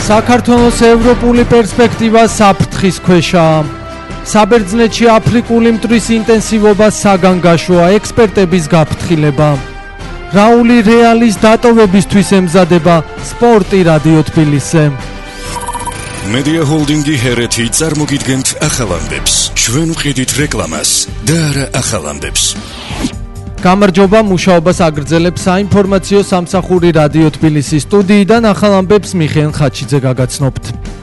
საქართველოს ევროპული პერსპექტივა საფრთხის ქვეშაა. საბერძნეთში აფრიკული მტვრის ინტენსივობა საგანგაშოა, ექსპერტების გაფრთხილება. რაული რეალის დატოვებისთვის ემზადება სპორტი რადიო თბილისზე. Media Holding-ი ჰერეთი წარმოგიდგენთ ახალ ამბებს. ჩვენ ვყიდით რეკლამას და არა ახალ ამბებს. გამარჯობა, მუშაობას აგრძელებს საინფორმაციო სამსახური რადიო თბილისის სტუდიიდან ახალ ამბებს მიხეილ ხაჩიძე გაგაცნობთ.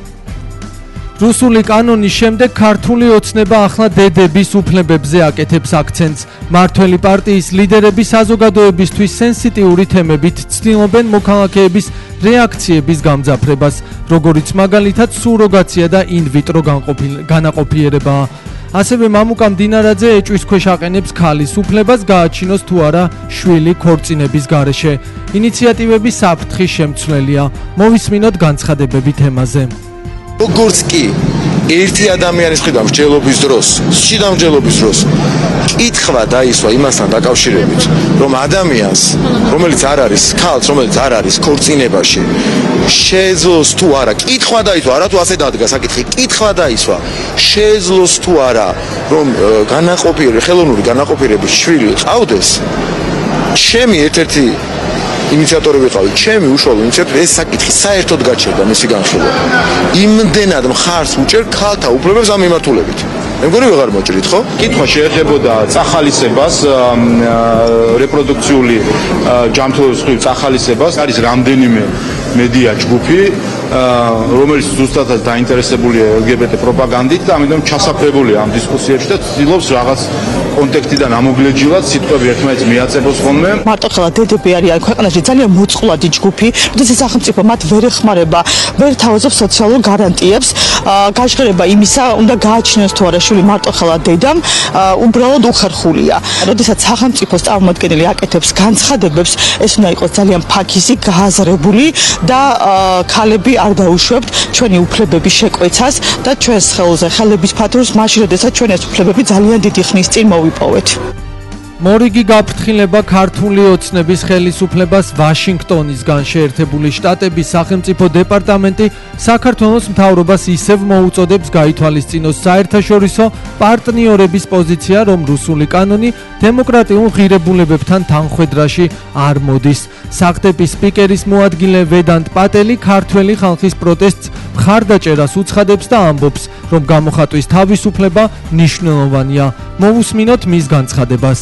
რუსული კანონის შემდეგ ქართული ოცნება ახლა დედების უფლებებზე აკეთებს აქცენტს. მართველი პარტიის ლიდერები საზოგადოებისთვის სენსიტიური თემებით ცდილობენ მოქალაქეების რეაქციების გამძაფრებას, როგორიც მაგალითად სუროგაცია და ინვიტრო განაყოფიერებაა. ასევე მამუკა მდინარაძე ეჭვის ქვეშ აყენებს ქალის უფლებას გააჩინოს თუ არა შვილი ქორწინების გარეშე. ინიციატივები საფრთხის შემცვლელია. მოვისმინოთ განცხადებები თემაზე. როგორც კი ერთი ადამიანის მხრიდან მსჯელობის დროს, შიდამსჯელობის დროს კითხვა დაისვა იმასთან დაკავშირებით, რომ ადამიანს, რომელიც არ არის ქალს, რომელიც არ არის ქორწინებაში, შეეძლოს თუ არა, კითხვა დაისვა, არა თუ ასე დადგა საკითხი, კითხვა დაისვა, შეეძლოს თუ არა, რომ ხელოვნური განაყოფიერების შვილი ყავდეს, ჩემი ერთ-ერთი ინიციატორი ვიყავი, ჩემი უშუალო ინიციატორი ეს საკითხი საერთოდ გაჩერდა მისი განხილვა. იმდენად მხარს უჭერ ქალთა უფლებებს ამ მიმართულებით. მე მგონი ვეღარ მოჭრით, ხო? კითხვა შეეხებოდა წახალისებას, რეპროდუქციული ჯანმრთელობის მხრივ წახალისებას. არის რამდენიმე მედია ჯგუფი, რომელიც ზუსტადაც დაინტერესებულია LGBT პროპაგანდით და ამიტომ ჩასაფრებულია ამ დისკუსიებში და ცდილობს რაღაც კონტექსტიდან ამოგლეჯილად სიტყვები ერთმანეთს მიაწებოს ხოლმე. მარტოხელა დედები არიან ქვეყანაში ძალიან მოწყვლადი ჯგუფი, როდესაც სახელმწიფო მათ ვერ ეხმარება, ვერ თავაზობს სოციალურ გარანტიებს, გაჟღერება იმისა, უნდა გააჩინოს თუ არა შვილი მარტოხელა დედამ, უბრალოდ უხერხულია. როდესაც სახელმწიფოს წარმომადგენელი აკეთებს განცხადებებს, ეს უნდა იყოს ძალიან ფაქიზი, გააზრებული და ქალები არ დაუშვებთ ჩვენი უფლებების შეკვეცას და ჩვენს ხელზე ხელების ფათურს მაშინ, როდესაც ჩვენ ეს უფლებები ძალიან დიდი ხნის წინ მოვიპოვეთ. მორიგი გაფრთხილება ქართული ოცნების ხელისუფლებას ვაშინგტონისგან. შეერთებული შტატების სახელმწიფო დეპარტამენტი საქართველოს მთავრობას ისევ მოუწოდებს გაითვალისწინოს საერთაშორისო პარტნიორების პოზიცია, რომ რუსული კანონი დემოკრატიულ ღირებულებებთან თანხვედრაში არ მოდის. საღდეპის სპიკერის მოადგილე ვედანტ პატელი ქართველი ხალხის პროტესტს მხარდაჭერას უცხადებს და ამბობს, რომ გამოხატვის თავისუფლება მნიშვნელოვანია. მოვუსმინოთ მის განცხადებას.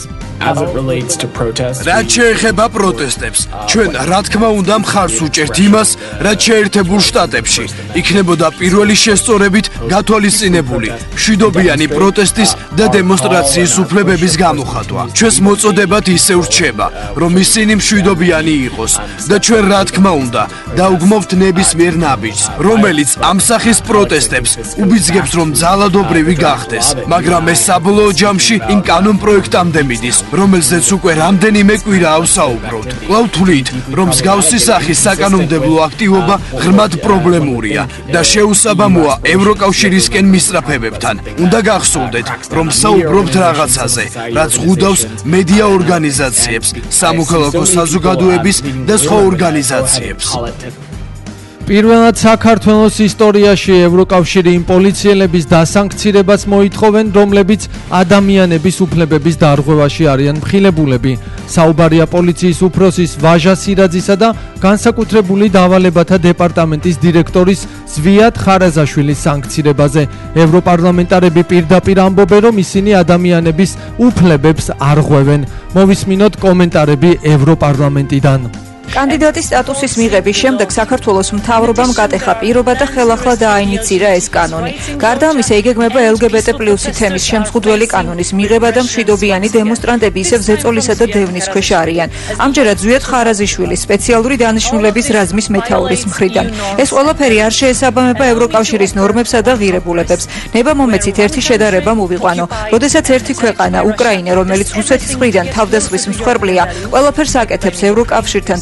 რაც შეეხება პროტესტებს, ჩვენ რა თქმა უნდა მხარს უჭერთ იმას, რაც შეერთებულ შტატებში იქნებოდა პირველი შესწორებით გათვალისწინებული მშვიდობიანი პროტესტის და დემონსტრაციის უფლებების გამოხატვა. ჩვენს მოწოდებად ისევ რჩება, რომ ისინი მშვიდობიანი იყოს და ჩვენ რა თქმა უნდა დავგმოვთ ნებისმიერ ნაბიჯს, რომელიც ამ სახის პროტესტებს უბიძგებს, რომ ძალადობრივი გახდეს, მაგრამ ეს საბოლოო ჯამში იმ კანონპროექტამდე მიდის, რომელზეც უკვე რამდენიმე კვირაა ვსაუბრობთ. კვლავ თვლით, რომ მსგავსი სახის საკანონმდებლო აქტივობა ღრმად პრობლემურია და შეუსაბამოა ევროკავშირისკენ მისწრაფებებთან. უნდა გახსოვდეთ, რომ საუბრობთ რაღაცაზე, რაც ხვდავს მედია ორგანიზაციებს, სამოქალაქო საზოგადოების და სხვა ორგანიზაციებს. პირველად საქართველოს ისტორიაში ევროკავშირი იმ პოლიციელების დასანქცირებას მოითხოვენ, რომლებიც ადამიანების უფლებების დარღვევაში არიან მხილებულები. საუბარია პოლიციის უფროსის ვაჟა სირაძისა და განსაკუთრებული დავალებათა დეპარტამენტის დირექტორის ზვიად ხარაზაშვილის სანქცირებაზე. ევროპარლამენტარები პირდაპირ ამბობენ, რომ ისინი ადამიანების უფლებებს არღვევენ. მოვისმინოთ კომენტარები ევროპარლამენტიდან. კანდიდატის სტატუსის მიღების შემდეგ საქართველოს მთავრობამ გატეხა პირობა და ხელახლა დააინიცირა ეს კანონი. გარდა ამისა, იგეგმება LGBT+ თემის შემზღუდველი კანონის მიღება და მშვიდობიანი დემონსტრანტები ისევ ზეწოლისა და დევნის ქვეშ არიან. ამჯერად ზვიად ხარაზიშვილის სპეციალური დანიშნულების რაზმის მეთაურის მხრიდან. ეს ყველაფერი არ შეესაბამება ევროკავშირის ნორმებსა და ღირებულებებს. ნება მომეცით ერთი შედარება მოვიყვანო. როდესაც ერთი ქვეყანა, უკრაინა, რომელიც რუსეთის მხრიდან თავდასხმის მსხვერპლია, ყველაფერს აკეთებს ევროკავშირთან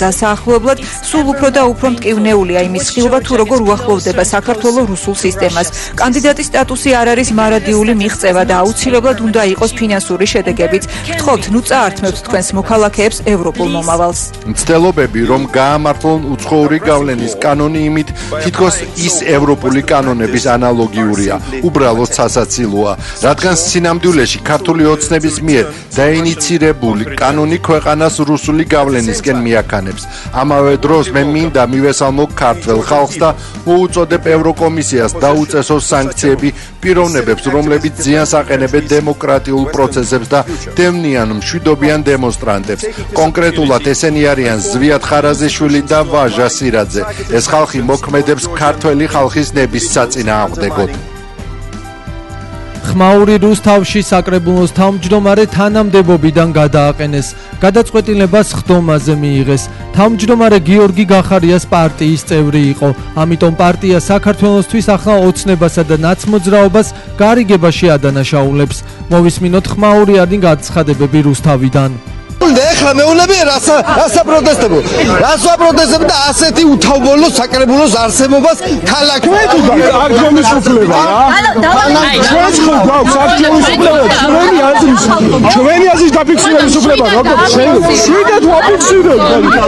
დასაახლებლად, სულ უფრო და უფრო მტკივნეულია იმის ხილვა, თუ როგორ უახლოვდება საქართველოს რუსულ სისტემას. კანდიდატის სტატუსი არ არის მარადიული მიღწევა და აუცილებლად უნდა იყოს ფინანსური შედეგებიც. გთხოვთ, ნუ წაართმევთ თქვენს მოქალაქეებს ევროპულ მომავალს. მცდელობები, რომ გაამართლონ უცხოური გავლენის კანონი იმით, თითქოს ის ევროპული კანონების ანალოგიურია, უბრალოდ სასაცილოა, რადგან სინამდვილეში ქართული ოცნების მიერ დაინიცირებული კანონი ქვეყანას რუსული გავლენისკენ მიაქანებს. ამავე დროს მე მინდა მივესალმო ქართველ ხალხს და მოუწოდებ ევროკომისიას დაუწესოს სანქციები პიროვნებებს, რომლებიც ზიანს აყენებენ დემოკრატიულ პროცესებს და დევნიან მშვიდობიან დემონსტრანტებს. კონკრეტულად ესენი არიან ზვიად ხარაზიშვილი და ვაჟა სირაძე. ეს ხალხი მოქმედებს ქართველი ხალხის ნების საწინააღმდეგოდ. ხმაური რუსთავში საკრებულოს თავმჯდომარე თანამდებობიდან გადააყენეს. გადაწყვეტილებას ხდომაზე მიიღეს. თავმჯდომარე გიორგი გახარიას პარტიის წევრი იყო. ამიტომ პარტია საქართველოსთვის ახლა ოცნებასა და ნაცმოძრაობას გარიგებაში ადანაშაულებს. მოვისმინოთ ხმაურიანი გაცხადებები რუსთავიდან. ეხლა მეუბნები რასა პროტესტებო? რას ვაპროტესტებ და ასეთი უთავბოლო საკრებულოს არსებობას ქალაქში არ გამიშუფლება რა. ჩვენც ხო გვაქვს არ გამიშუფლება ჩვენი აზრის დაფიქსირების უფლება როგორ შვიდად ვაფიქსირებ.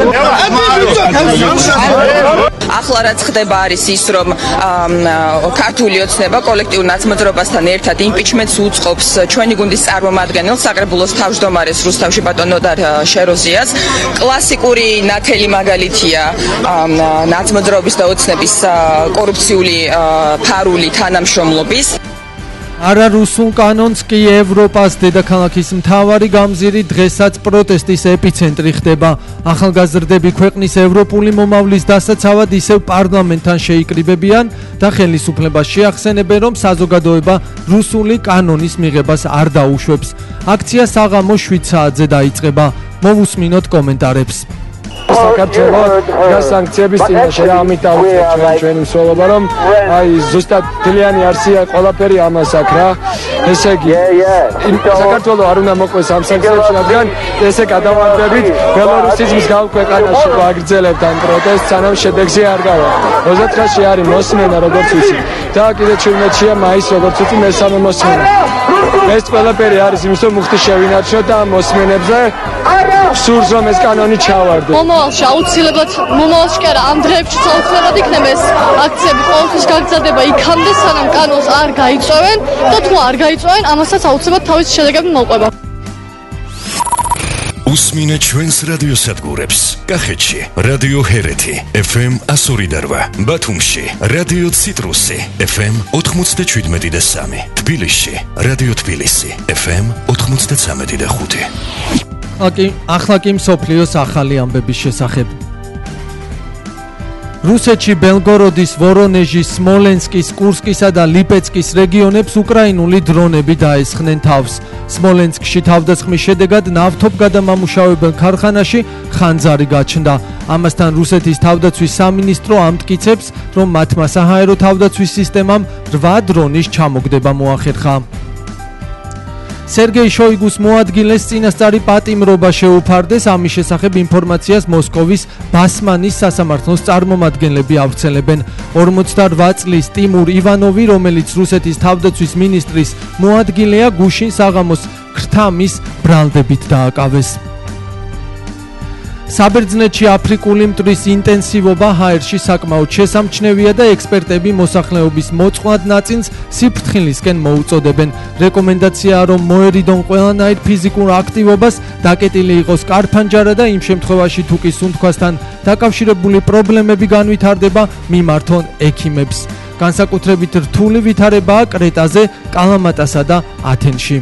ახლა რაც ხდება არის ის რომ ქართული ოცნება კოლექტიურ ნაცმოძრაობასთან ერთად იმპიჩმენტს უწყობს ჩვენი გუნდის წარმომადგენელს საკრებულოს თავმჯდომარეს რუსთავში ბატონო შეროზიას. კლასიკური ნათელი მაგალითია ნაცმოძრაობის და ოცნების კორუფციული ფარული თანამშრომლობის. არა რუსულ კანონს კი ევროპას დედაქალაქის მთავარი გამზირი დღესაც პროტესტის ეპიცენტრი ხდება. ახალგაზრდები ქვეყნის ევროპული მომავლის დასაცავად ისევ პარლამენტთან შეიკრიბებიან და ხელისუფლებას შეახსენებენ, რომ საზოგადოება რუსული კანონის მიღებას არ დაუშვებს. აქცია საღამო 7 საათზე დაიწყება. მოვუსმინოთ კომენტარებს. საქართველოს და სანქციების წინაშე და ამით დავუწყებთ ჩვენი მსვლელობა რომ აი ზუსტად თლიანი არსია ყველაფერი ამას აქვს რა. ესე იგი საქართველოს არ უნდა მოყვეს ამ სანქციებს, რადგან ესე გადავარდებით ბელორუსიზმის გავქვეყანაში ვაგრძელებთ ამ პროტესტს, სანამ შედეგზე არ გავა. 29-ში არის მოსმენა როგორც ვიცი და კიდე 17-შია მაისს როგორც ვიცი მესამე მოსმენა. ეს ყველაფერი არის იმის რომ მუხტი შევინარჩუნოთ და ამ მოსმენებზე სურს რომ ეს კანონი ჩავარდეს. მომავალში აუცილებლად მომავალში კი არა ამ დღეებში აუცილებლად იქნება ეს აქციები ყოველთვის გაგრძელდება იქამდე სანამ კანონს არ გაიწვევენ და თუ არ გაიწვევენ ამასაც აუცილებლად თავის შედეგები მოყვება. უსმინე ჩვენს რადიოსადგურებს. კახეთში რადიო ჰერეთი FM 102.8, ბათუმში რადიო ციტრუსი FM 97.3, თბილისში რადიო თბილისი FM 93.5. ახლა კი მსოფლიოს ახალი ამბების შესახებ. რუსეთში ბელგოროდის, ვორონეჟის, სმოლენსკის, კურსკისა და ლიპეცკის რეგიონებს უკრაინული დრონები დაესხნენ თავს. სმოლენსკში თავდასხმის შედეგად ნავთობგადამამუშავებელ ქარხანაში ხანძარი გაჩნდა. ამასთან რუსეთის თავდაცვის სამინისტრო ამტკიცებს, რომ მათმა საჰაერო თავდაცვის სისტემამ 8 დრონის ჩამოგდება მოახერხა. სერგეი შოიგუს მოადგილეს წინასწარი პატიმრობა შეუფარდეს. ამის შესახებ ინფორმაციას მოსკოვის ბასმანის სასამართლოს წარმომადგენლები ავრცელებენ. 48 წლის ტიმურ ივანოვი, რომელიც რუსეთის თავდაცვის მინისტრის მოადგილეა, გუშინ საღამოს ქრთამის ბრალდებით დააკავეს. საბერძნეთში აფრიკული მტვრის ინტენსივობა ჰაერში საკმაოდ შესამჩნევია და ექსპერტები მოსახლეობის მოწყვლად ნაწილს სიფრთხილისკენ მოუწოდებენ. რეკომენდაციაა, რომ მოერიდონ ყველანაირ ფიზიკურ აქტივობას, დაკეტილი იყოს კარ-ფანჯარა და იმ შემთხვევაში თუ კი სუნთქვასთან დაკავშირებული პრობლემები განვითარდება, მიმართონ ექიმებს. განსაკუთრებით რთული ვითარებაა კრეტაზე, კალამატასა და ათენში.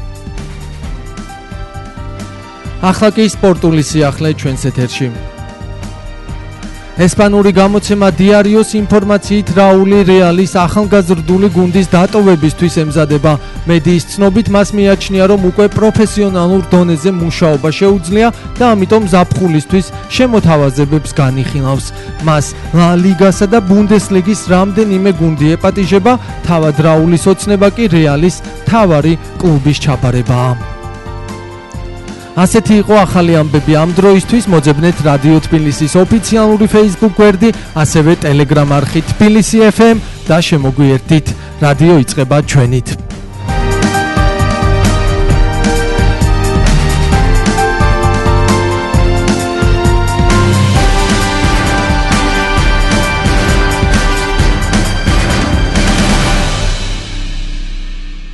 ახლა კი სპორტული სიახლე ჩვენს ეთერში. ესპანური გამოცემა დიარიოს ინფორმაციით რაული რეალის ახალგაზრდული გუნდის დატოვებისთვის ემზადება. მედიის ცნობით მას მიაჩნია, რომ უკვე პროფესიონალურ დონეზე მუშაობა შეუძლია და ამიტომ ზაფხულისთვის შემოთავაზებებს განიხილავს. მას ლა ლიგასა და ბუნდესლიგის რამდენიმე გუნდი ეპატიჟება, თავად რაულის ოცნება კი რეალის მთავარი კლუბის ჩაბარებაა. ასეთი იყო ახალი ამბები ამ დროისთვის. მოძებნეთ რადიო თბილისის ოფიციალური Facebook გვერდი, ასევე Telegram არხი Tbilisi FM და შემოგვიერთდით. რადიო იწყება ჩვენით.